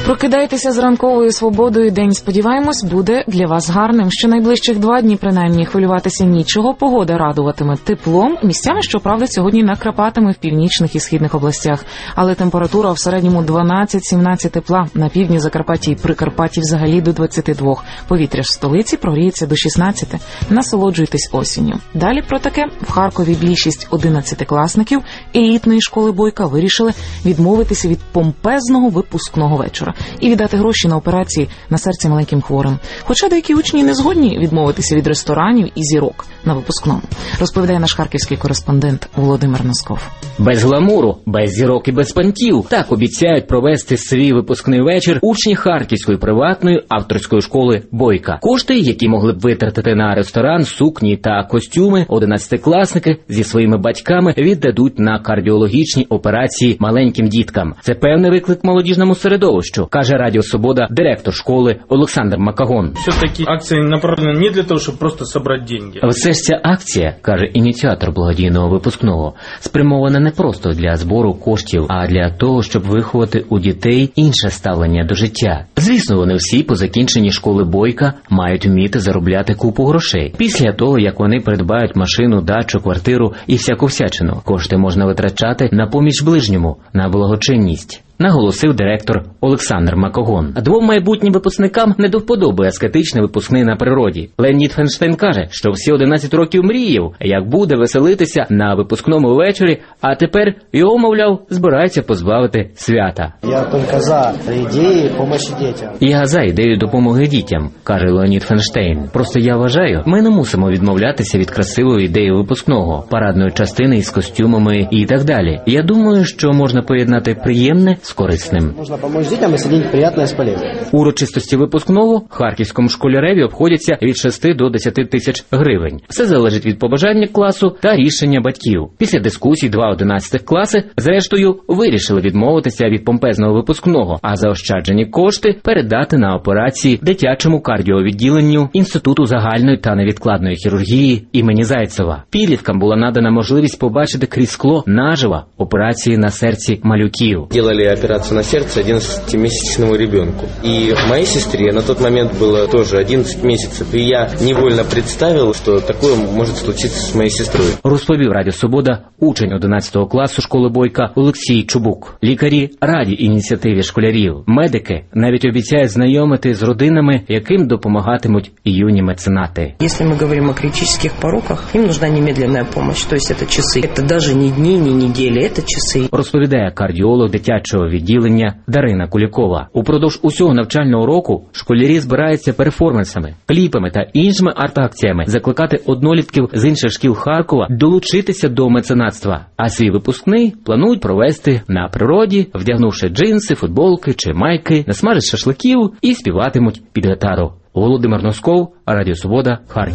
Прокидайтеся з ранковою свободою. День, сподіваємось, буде для вас гарним. Ще найближчих 2 дні, принаймні, хвилюватися нічого. Погода радуватиме теплом. Місцями, щоправда, сьогодні накрапатиме в північних і східних областях. Але температура в середньому 12-17 тепла. На півдні Закарпаття і Прикарпатті взагалі до 22. Повітря в столиці прогріється до 16. Насолоджуйтесь осінню. Далі про таке. В Харкові більшість 11-класників елітної школи Бойка вирішили відмовитися від помпезного випускного вечора і віддати гроші на операції на серці маленьким хворим. Хоча деякі учні не згодні відмовитися від ресторанів і зірок на випускному. Розповідає наш харківський кореспондент Володимир Носков. Без гламуру, без зірок і без понтів. Так обіцяють провести свій випускний вечір учні Харківської приватної авторської школи Бойка. Кошти, які могли б витратити на ресторан, сукні та костюми, 11-класники зі своїми батьками віддадуть на кардіологічні операції маленьким діткам. Це певний виклик молодіжному середовищу, каже Радіо Свобода директор школи Олександр Макагон. Все-таки акція направлена не для того, щоб просто зібрати гроші. Все ж ця акція, каже ініціатор благодійного випускного, спрямована не просто для збору коштів, а для того, щоб виховати у дітей інше ставлення до життя. Звісно, вони всі по закінченні школи Бойка мають вміти заробляти купу грошей. Після того, як вони придбають машину, дачу, квартиру і всяку всячину, кошти можна витрачати на поміч ближньому, на благочинність, наголосив директор Олександр Макагон. А 2 майбутнім випускникам не до вподоби аскетичний випускний на природі. Леонід Фенштейн каже, що всі 11 років мріяв, як буде веселитися на випускному вечорі, а тепер його, мовляв, збираються позбавити свята. Я тільки за ідею допомоги дітям. Я за ідею допомоги дітям, каже Леонід Фенштейн. Просто я вважаю, ми не мусимо відмовлятися від красивої ідеї випускного, парадної частини із костюмами і так далі. Я думаю, що можна поєднати приємне з корисним. Можна допомогти дітям і соединити приємне з полезним. Урочистості випускного харківському школяреві обходяться від 6 до 10 тисяч гривень. Все залежить від побажання класу та рішення батьків. Після дискусій 2 11 класи, зрештою, вирішили відмовитися від помпезного випускного, а заощаджені кошти передати на операції дитячому кардіовідділенню Інституту загальної та невідкладної хірургії імені Зайцева. Підліткам була надана можливість побачити крізь скло наживо операції на серці малюків. Делали операцию на сердце 11-месячному ребенку. И моей сестре на тот момент было тоже 11 месяцев. И я невольно представил, что такое может случиться с моей сестрой. Розповів Радіо Свобода учень 11 класу школи Бойка Олексій Чубук. Лікарі раді ініціативі школярів. Медики навіть обіцяють знайомити з родинами, яким допомагатимуть юні меценати. Если мы говорим о критических пороках, им нужна немедленная помощь. То есть это часы. Это даже не дни, не недели, это часы. Розповідає кардіолог дитячого відділення Дарина Кулікова. Упродовж усього навчального року школярі збираються перформансами, кліпами та іншими арт-акціями закликати однолітків з інших шкіл Харкова долучитися до меценатства. А свій випускний планують провести на природі, вдягнувши джинси, футболки чи майки, насмажать шашликів і співатимуть під гітару. Володимир Носков, Радіо Свобода, Харків.